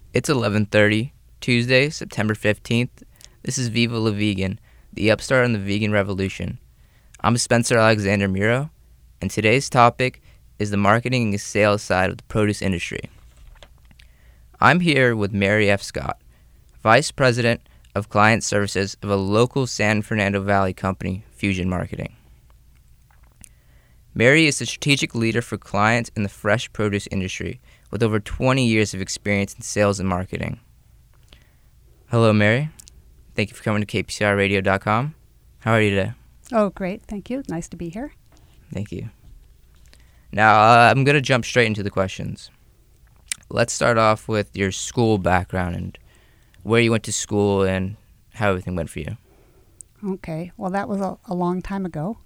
It's 11:30, Tuesday, September 15th. This is Viva La Vegan, the upstart on the vegan revolution. I'm Spencer Alexander Muro, and today's topic is the marketing and sales side of the produce industry. I'm here with Mary F. Scott, Vice President of Client Services of a local San Fernando Valley company, Fusion Marketing. Mary is the strategic leader for clients in the fresh produce industry with over 20 years of experience in sales and marketing. Hello, Mary. Thank you for coming to KPCRradio.com. How are you today? Oh, great. Thank you. Nice to be here. Thank you. Now, I'm going to jump straight into the questions. Let's start off with your school background and where you went to school and how everything went for you. Okay. Well, that was a long time ago.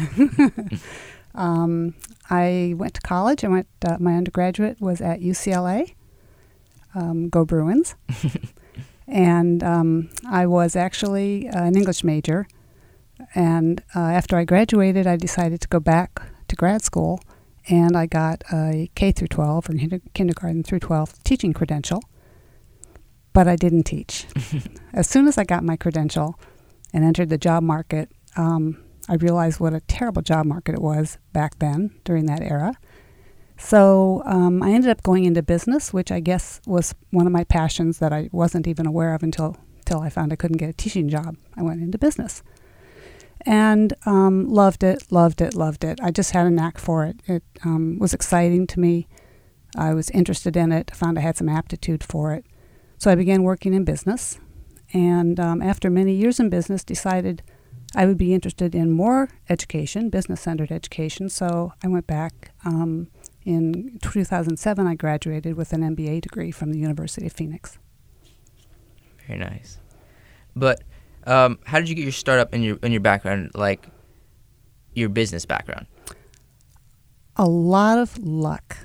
I went to college. My undergraduate was at UCLA. Go Bruins. And I was actually an English major. And after I graduated, I decided to go back to grad school. And I got a K through 12 or kindergarten through 12 teaching credential. But I didn't teach. As soon as I got my credential and entered the job market, I realized what a terrible job market it was back then, during that era. So I ended up going into business, which I guess was one of my passions that I wasn't even aware of until I found I couldn't get a teaching job. I went into business. And loved it. I just had a knack for it. It was exciting to me. I was interested in it. I found I had some aptitude for it. So I began working in business. And after many years in business, decided I would be interested in more education, business-centered education. So I went back. In 2007, I graduated with an MBA degree from the University of Phoenix. Very nice. But how did you get your start up in your background, like your business background? A lot of luck.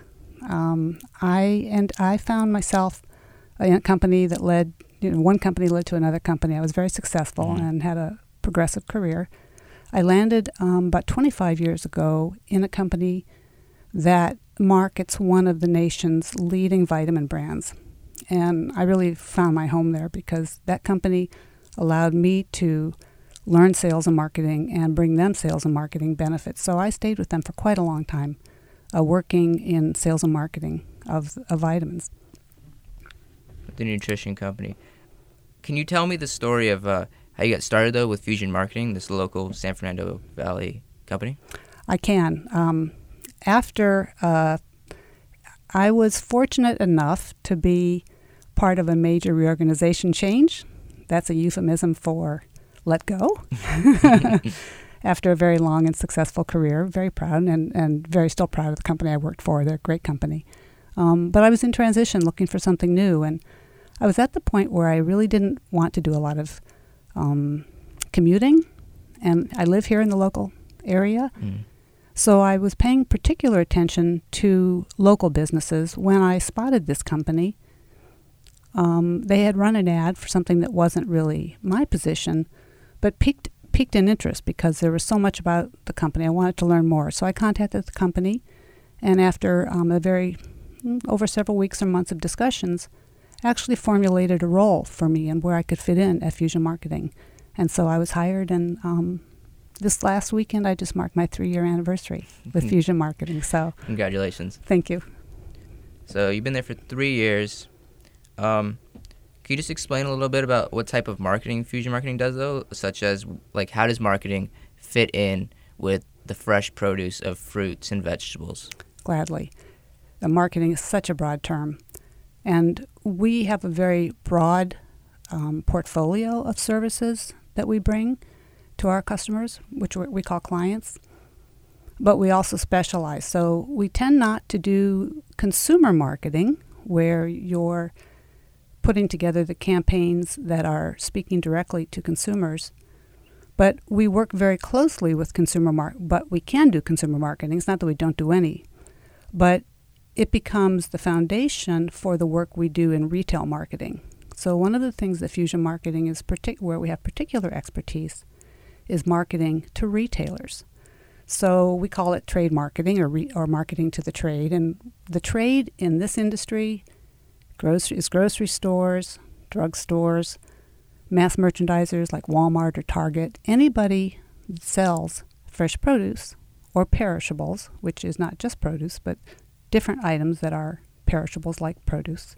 I found myself in a company that led, one company led to another company. I was very successful and had a progressive career. I landed about 25 years ago in a company that markets one of the nation's leading vitamin brands. And I really found my home there because that company allowed me to learn sales and marketing and bring them sales and marketing benefits. So I stayed with them for quite a long time, working in sales and marketing of vitamins. The nutrition company. Can you tell me the story of how you got started, though, with Fusion Marketing, this local San Fernando Valley company? I can. After I was fortunate enough to be part of a major reorganization change. That's a euphemism for let go. After a very long and successful career, very proud and very still proud of the company I worked for. They're a great company. But I was in transition looking for something new, and I was at the point where I really didn't want to do a lot of commuting, and I live here in the local area. So I was paying particular attention to local businesses when I spotted this company. They had run an ad for something that wasn't really my position, but piqued an interest because there was so much about the company. I wanted to learn more. So I contacted the company, and after over several weeks or months of discussions, actually formulated a role for me and where I could fit in at Fusion Marketing. And so I was hired, and this last weekend I just marked my 3-year anniversary with Fusion Marketing. So congratulations. Thank you. So you've been there for 3 years. Can you just explain a little bit about what type of marketing Fusion Marketing does, though, such as like how does marketing fit in with the fresh produce of fruits and vegetables? Gladly. The marketing is such a broad term, and we have a very broad portfolio of services that we bring to our customers, which we call clients, but we also specialize. So we tend not to do consumer marketing where you're putting together the campaigns that are speaking directly to consumers, but we work very closely with but we can do consumer marketing. It's not that we don't do any, but it becomes the foundation for the work we do in retail marketing. So one of the things that Fusion Marketing is where we have particular expertise is marketing to retailers. So we call it trade marketing or marketing to the trade. And the trade in this industry grocery stores, drugstores, mass merchandisers like Walmart or Target, anybody that sells fresh produce or perishables, which is not just produce, but different items that are perishables like produce.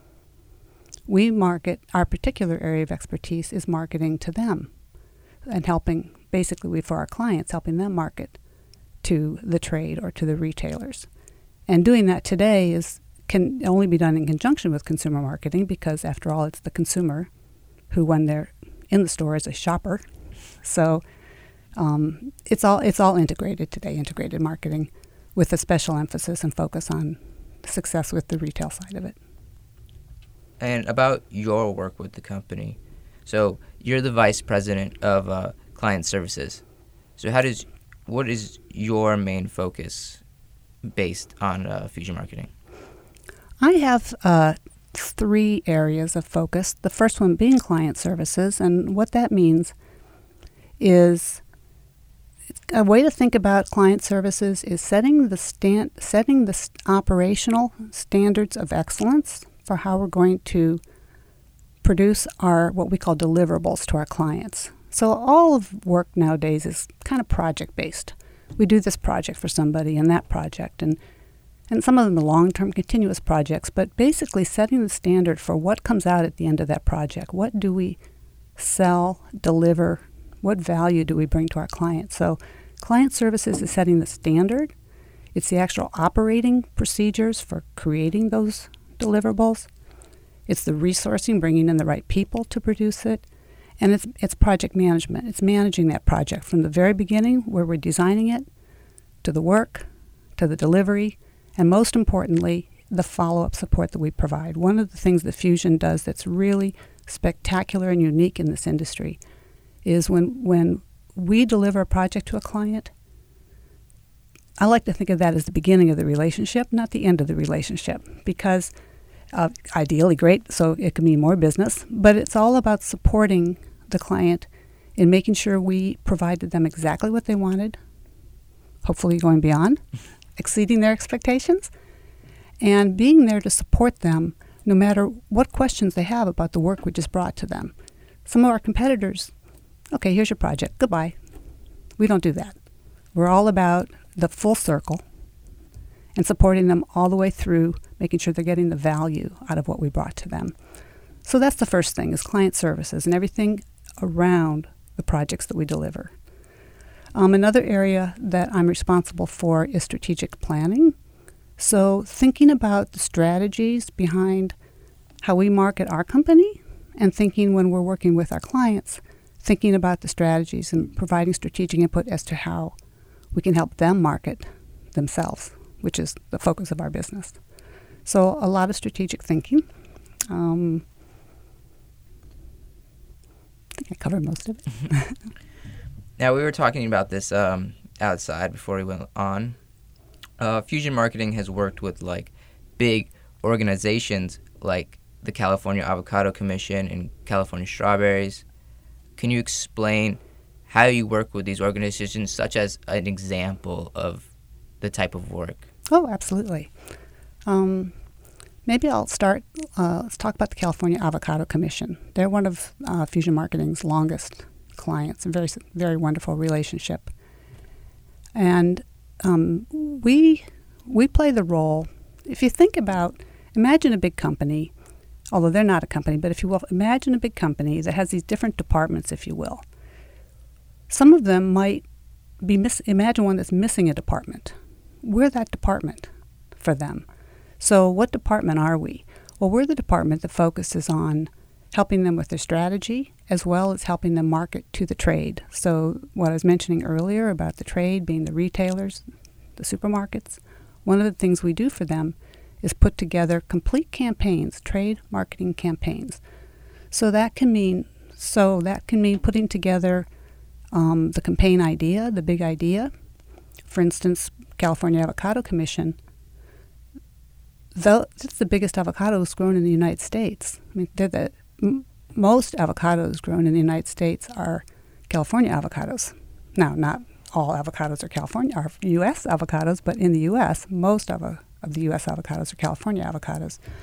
We market, our particular area of expertise is marketing to them and helping, basically for our clients, helping them market to the trade or to the retailers. And doing that today can only be done in conjunction with consumer marketing because, after all, it's the consumer who, when they're in the store, is a shopper. So it's all integrated today, integrated marketing, with a special emphasis and focus on success with the retail side of it. And about your work with the company, so you're the vice president of client services. So what is your main focus based on Fusion Marketing? I have 3 areas of focus. The first one being client services, and what that means is a way to think about client services is setting the operational standards of excellence for how we're going to produce our what we call deliverables to our clients. So all of work nowadays is kind of project-based. We do this project for somebody and that project, and some of them are long-term continuous projects, but basically setting the standard for what comes out at the end of that project. What do we sell, deliver? What value do we bring to our clients? So client services is setting the standard. It's the actual operating procedures for creating those deliverables. It's the resourcing, bringing in the right people to produce it. And it's project management. It's managing that project from the very beginning, where we're designing it, to the work, to the delivery, and most importantly, the follow-up support that we provide. One of the things that Fusion does that's really spectacular and unique in this industry is when we deliver a project to a client, I like to think of that as the beginning of the relationship, not the end of the relationship, because ideally great, so it can mean more business, but it's all about supporting the client in making sure we provided them exactly what they wanted, hopefully going beyond, exceeding their expectations, and being there to support them no matter what questions they have about the work we just brought to them. Some of our competitors, okay, here's your project, goodbye. We don't do that. We're all about the full circle and supporting them all the way through, making sure they're getting the value out of what we brought to them. So that's the first thing, is client services and everything around the projects that we deliver. Another area that I'm responsible for is strategic planning. So thinking about the strategies behind how we market our company, and thinking when we're working with our clients, thinking about the strategies and providing strategic input as to how we can help them market themselves, which is the focus of our business. So a lot of strategic thinking. I think I covered most of it. Now, we were talking about this outside before we went on. Fusion Marketing has worked with big organizations like the California Avocado Commission and California Strawberries. Can you explain how you work with these organizations, such as an example of the type of work? Oh, absolutely. Maybe I'll start, let's talk about the California Avocado Commission. They're one of Fusion Marketing's longest clients, a very, very wonderful relationship. And we play the role, if you think about, imagine a big company, although they're not a company, but if you will, imagine a big company that has these different departments, if you will. Some of them might be, imagine one that's missing a department. We're that department for them. So what department are we? Well, we're the department that focuses on helping them with their strategy, as well as helping them market to the trade. So what I was mentioning earlier about the trade being the retailers, the supermarkets, one of the things we do for them is put together complete campaigns, trade marketing campaigns. So that can mean putting together the campaign idea, the big idea. For instance, California Avocado Commission, though it's the biggest avocados grown in the United States. I mean, most avocados grown in the United States are California avocados. Now, not all avocados are U.S. avocados, but in the U.S., most of the U.S. avocados are California avocados.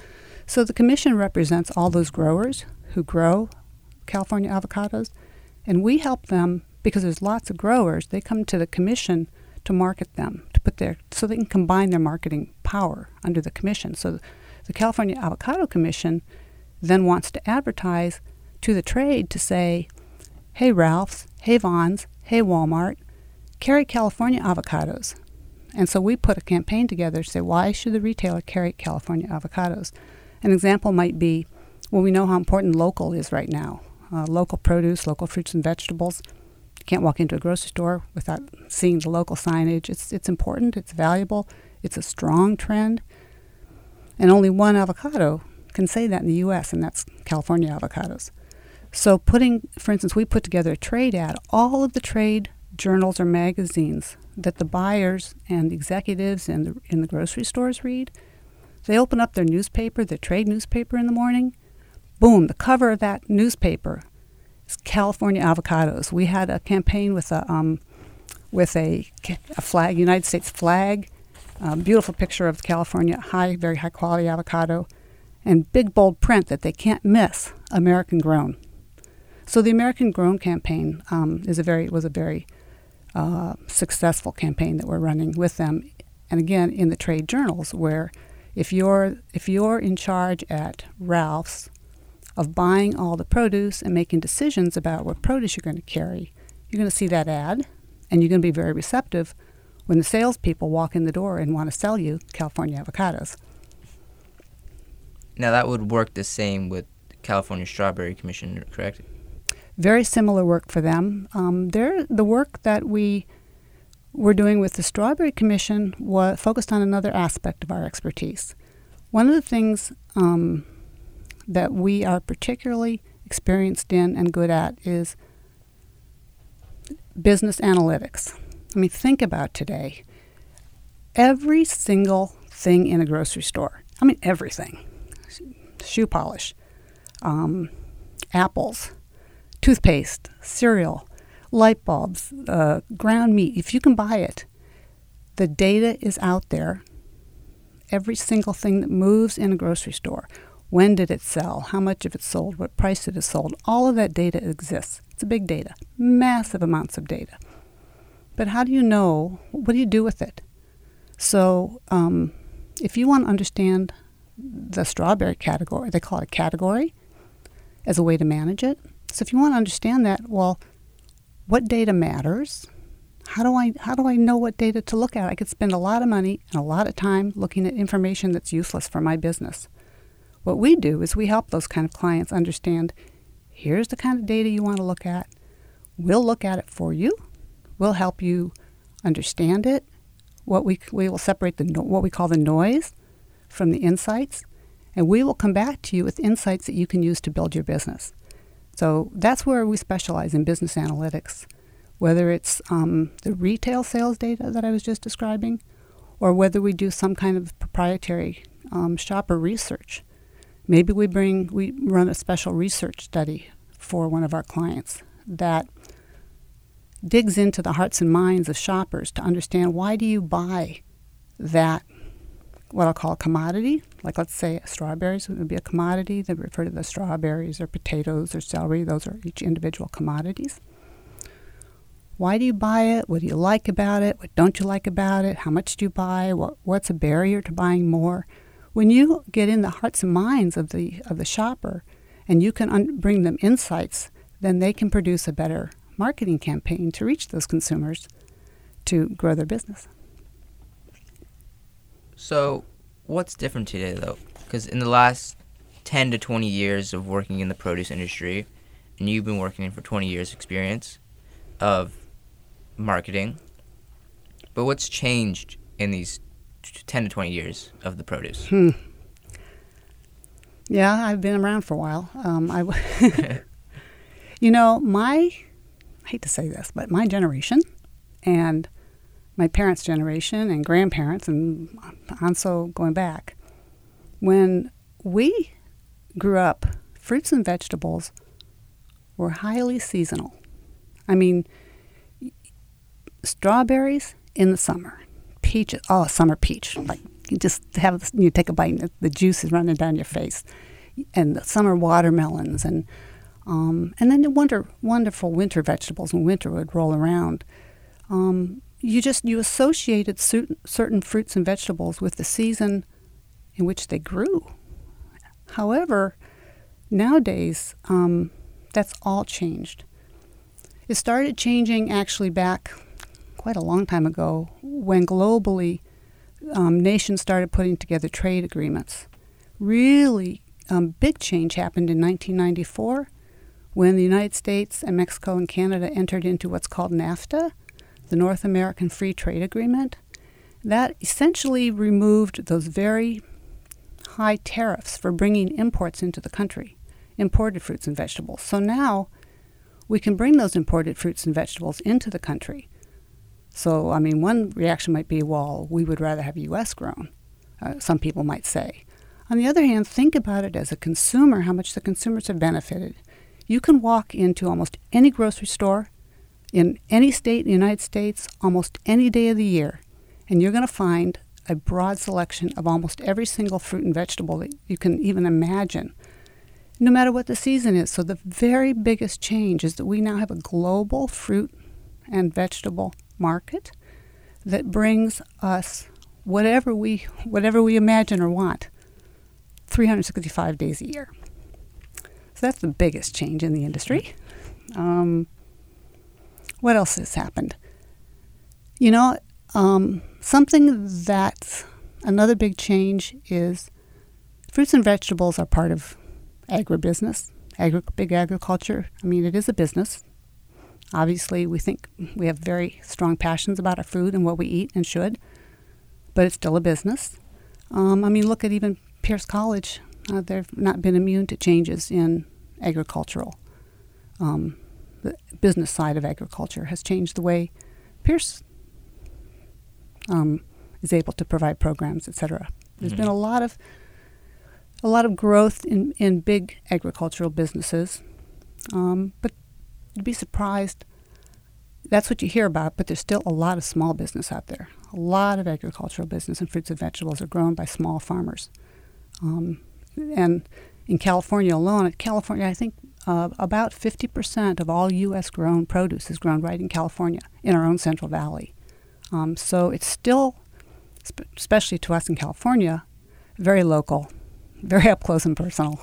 So the commission represents all those growers who grow California avocados, and we help them because there's lots of growers. They come to the commission to market them, so they can combine their marketing power under the commission. So the California Avocado Commission then wants to advertise to the trade to say, hey Ralph's, hey Vons, hey Walmart, carry California avocados. And so we put a campaign together to say, why should the retailer carry California avocados? An example might be, well, we know how important local is right now. Local produce, local fruits and vegetables. You can't walk into a grocery store without seeing the local signage. It's important, it's valuable, it's a strong trend. And only one avocado can say that in the U.S., and that's California avocados. So for instance, we put together a trade ad. All of the trade journals or magazines that the buyers and the executives in the grocery stores read, they open up their newspaper, their trade newspaper in the morning. Boom, the cover of that newspaper is California avocados. We had a campaign with a flag, United States flag, beautiful picture of California, very high quality avocado, and big bold print that they can't miss, American grown. So the American Grown campaign was a very successful campaign that we're running with them, and again in the trade journals, where if you're in charge at Ralph's of buying all the produce and making decisions about what produce you're going to carry, you're going to see that ad, and you're going to be very receptive when the salespeople walk in the door and want to sell you California avocados. Now that would work the same with California Strawberry Commission, correct? Very similar work for them. The work that we were doing with the Strawberry Commission was focused on another aspect of our expertise. One of the things that we are particularly experienced in and good at is business analytics. I mean, think about today. Every single thing in a grocery store, I mean everything, shoe polish, apples, toothpaste, cereal, light bulbs, ground meat, if you can buy it, the data is out there. Every single thing that moves in a grocery store. When did it sell? How much of it sold? What price did it sold? All of that data exists. It's a big data, massive amounts of data. But how do you know? What do you do with it? So if you want to understand the strawberry category, they call it a category as a way to manage it. So if you want to understand that, well, what data matters? How do I know what data to look at? I could spend a lot of money and a lot of time looking at information that's useless for my business. What we do is we help those kind of clients understand, here's the kind of data you want to look at. We'll look at it for you. We'll help you understand it. We will separate what we call the noise from the insights, and we will come back to you with insights that you can use to build your business. So that's where we specialize in business analytics, whether it's the retail sales data that I was just describing, or whether we do some kind of proprietary shopper research. Maybe we run a special research study for one of our clients that digs into the hearts and minds of shoppers to understand, why do you buy that, what I'll call a commodity? Like, let's say strawberries would be a commodity. They refer to the strawberries or potatoes or celery. Those are each individual commodities. Why do you buy it? What do you like about it? What don't you like about it? How much do you buy? What's a barrier to buying more? When you get in the hearts and minds of the shopper, and you can bring them insights, then they can produce a better marketing campaign to reach those consumers to grow their business. So what's different today, though? Because in the last 10 to 20 years of working in the produce industry, and you've been working for 20 years experience of marketing, but what's changed in these 10 to 20 years of the produce? Yeah, I've been around for a while. I hate to say this, but my generation and my parents' generation and grandparents and so going back, when we grew up, fruits and vegetables were highly seasonal. I mean, strawberries in the summer, peaches, summer peach, like You just take a bite and the juice is running down your face. And the summer watermelons and then the wonderful winter vegetables when winter would roll around. You associated certain fruits and vegetables with the season in which they grew. However, nowadays, that's all changed. It started changing actually back quite a long time ago when globally nations started putting together trade agreements. Really big change happened in 1994 when the United States and Mexico and Canada entered into what's called NAFTA, the North American Free Trade Agreement. That essentially removed those very high tariffs for bringing imports into the country, imported fruits and vegetables. So now we can bring those imported fruits and vegetables into the country. So, I mean, one reaction might be, well, we would rather have U.S. grown, some people might say. On the other hand, think about it as a consumer, how much the consumers have benefited. You can walk into almost any grocery store in any state in the United States almost any day of the year, and you're going to find a broad selection of almost every single fruit and vegetable that you can even imagine, no matter what the season is. So the very biggest change is that we now have a global fruit and vegetable market that brings us whatever we imagine or want 365 days a year. So that's the biggest change in the industry. What else has happened? Something that's another big change is fruits and vegetables are part of agribusiness, big agriculture. I mean, it is a business. Obviously, we think we have very strong passions about our food and what we eat and should, but it's still a business. Look at even Pierce College. They've not been immune to changes in agricultural. The business side of agriculture has changed the way Pierce is able to provide programs, etc. There's been a lot of growth in big agricultural businesses, but you'd be surprised. That's what you hear about, but there's still a lot of small business out there. A lot of agricultural business and fruits and vegetables are grown by small farmers. And in California alone, I think about 50% of all U.S. grown produce is grown right in California, in our own Central Valley. So it's still, especially to us in California, very local, very up close and personal.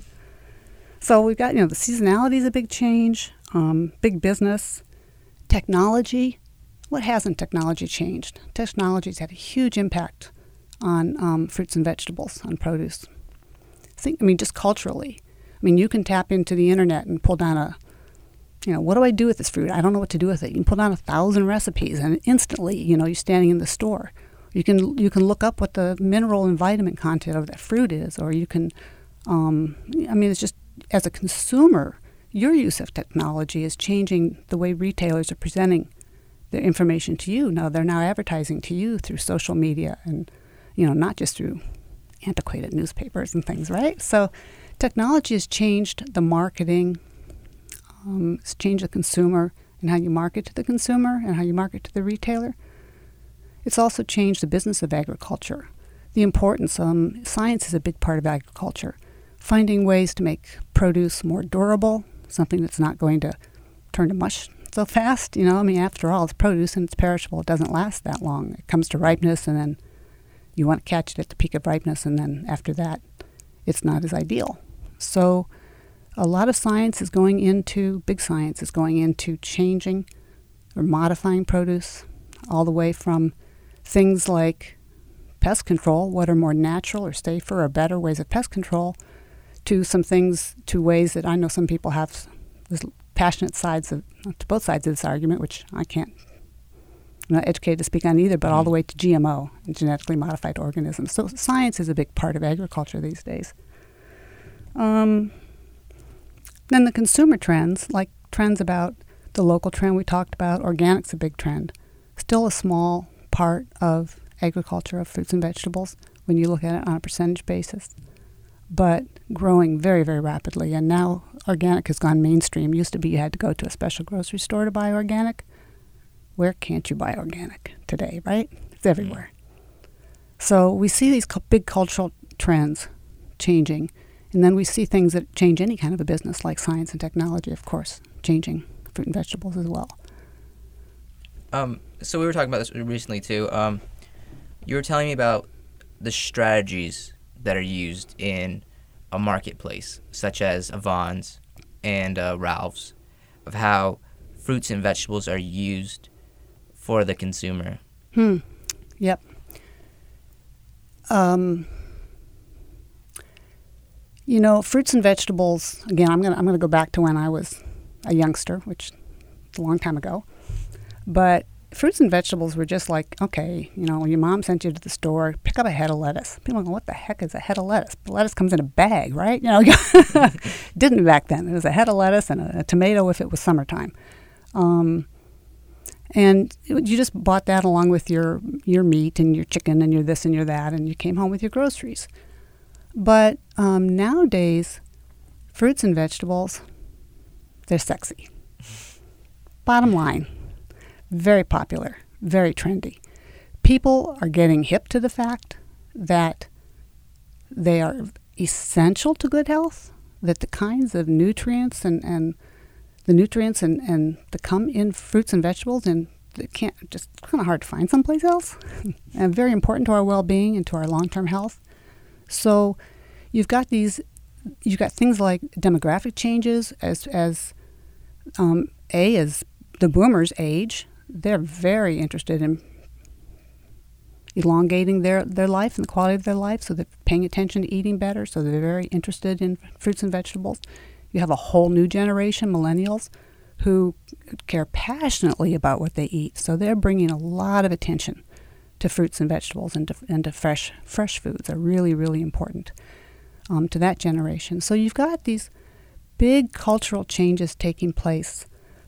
So we've got, the seasonality is a big change, big business, technology. What hasn't technology changed? Technology's had a huge impact on fruits and vegetables, on produce. Just culturally. You can tap into the internet and pull down what do I do with this fruit? I don't know what to do with it. You can pull down 1,000 recipes, and instantly, you're standing in the store. You can look up what the mineral and vitamin content of that fruit is, or you can, it's just, as a consumer, your use of technology is changing the way retailers are presenting their information to you. Now, they're now advertising to you through social media and, not just through antiquated newspapers and things, right? So technology has changed the marketing. It's changed the consumer and how you market to the consumer and how you market to the retailer. It's also changed the business of agriculture. The importance, science is a big part of agriculture. Finding ways to make produce more durable, something that's not going to turn to mush so fast. After all, it's produce and it's perishable. It doesn't last that long. It comes to ripeness, and then you want to catch it at the peak of ripeness, and then after that, it's not as ideal. So a lot of science is going into, big science is going into changing or modifying produce, all the way from things like pest control, what are more natural or safer or better ways of pest control, to ways that I know some people have passionate sides to both sides of this argument, which I'm not educated to speak on either, but all the way to GMO, genetically modified organisms. So science is a big part of agriculture these days. Then the consumer trends, like trends about the local trend we talked about, organic's a big trend. Still a small part of agriculture of fruits and vegetables when you look at it on a percentage basis, but growing very, very rapidly. And now organic has gone mainstream. Used to be you had to go to a special grocery store to buy organic. Where can't you buy organic today, right? It's everywhere. So we see these big cultural trends changing, and then we see things that change any kind of a business, like science and technology, of course, changing fruit and vegetables as well. So we were talking about this recently too. You were telling me about the strategies that are used in a marketplace, such as a Vons and Ralph's, of how fruits and vegetables are used for the consumer. Yep. Fruits and vegetables. Again, I'm gonna go back to when I was a youngster, which is a long time ago. But fruits and vegetables were just like, okay, when your mom sent you to the store, pick up a head of lettuce. People go, what the heck is a head of lettuce? The lettuce comes in a bag, right? Didn't back then. It was a head of lettuce and a tomato if it was summertime. And you just bought that along with your meat and your chicken and your this and your that, and you came home with your groceries. But nowadays, fruits and vegetables, they're sexy. Bottom line, very popular, very trendy. People are getting hip to the fact that they are essential to good health, that the kinds of nutrients and that come in fruits and vegetables, and that just kind of hard to find someplace else, and very important to our well-being and to our long-term health. So you've got things like demographic changes as the boomers age. They're very interested in elongating their life and the quality of their life, so they're paying attention to eating better, so they're very interested in fruits and vegetables. You have a whole new generation, millennials, who care passionately about what they eat, so they're bringing a lot of attention to fruits and vegetables and to fresh foods are really, really important to that generation. So you've got these big cultural changes taking place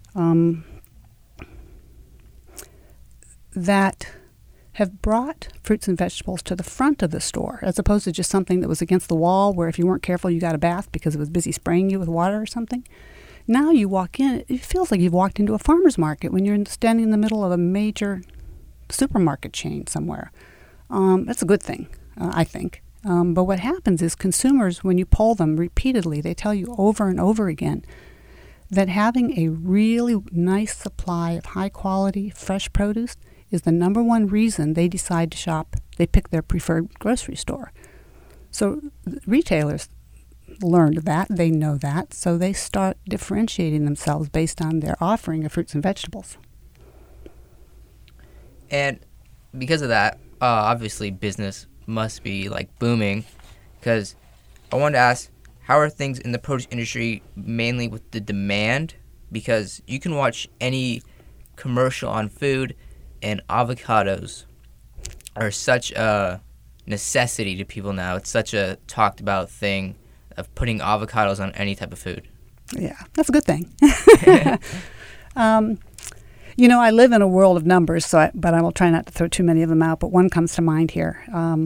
that have brought fruits and vegetables to the front of the store, as opposed to just something that was against the wall where if you weren't careful you got a bath because it was busy spraying you with water or something. Now you walk in, it feels like you've walked into a farmer's market when you're standing in the middle of a major supermarket chain somewhere. That's a good thing, I think. But what happens is consumers, when you poll them repeatedly, they tell you over and over again that having a really nice supply of high-quality, fresh produce is the number one reason they decide to shop. They pick their preferred grocery store. So retailers learned that, they know that, so they start differentiating themselves based on their offering of fruits and vegetables. And because of that, obviously business must be booming, because I wanted to ask, how are things in the produce industry mainly with the demand? Because you can watch any commercial on food, and avocados are such a necessity to people now. It's such a talked about thing of putting avocados on any type of food. Yeah, that's a good thing. I live in a world of numbers, but I will try not to throw too many of them out, but one comes to mind here.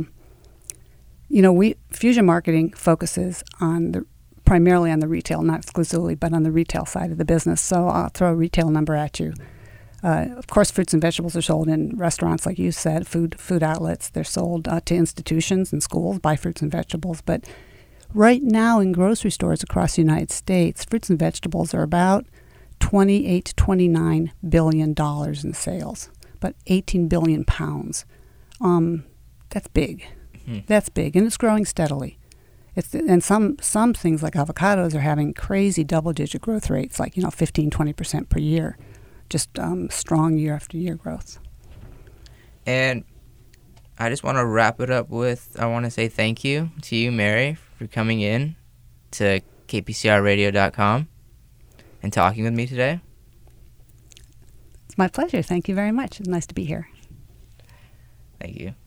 Fusion Marketing focuses primarily on the retail, not exclusively, but on the retail side of the business. So I'll throw a retail number at you. Of course, fruits and vegetables are sold in restaurants, like you said, food outlets. They're sold to institutions and schools, buy fruits and vegetables. But right now in grocery stores across the United States, fruits and vegetables are about $28 to $29 billion in sales, but 18 billion pounds. That's big. Mm-hmm. That's big, and it's growing steadily. And some things like avocados are having crazy double-digit growth rates, 15, 20% per year. Just strong year after year growth. And I just want to wrap it up with, I want to say thank you to you, Mary, for coming in to kpcrradio.com and talking with me today. It's my pleasure. Thank you very much. It's nice to be here. Thank you.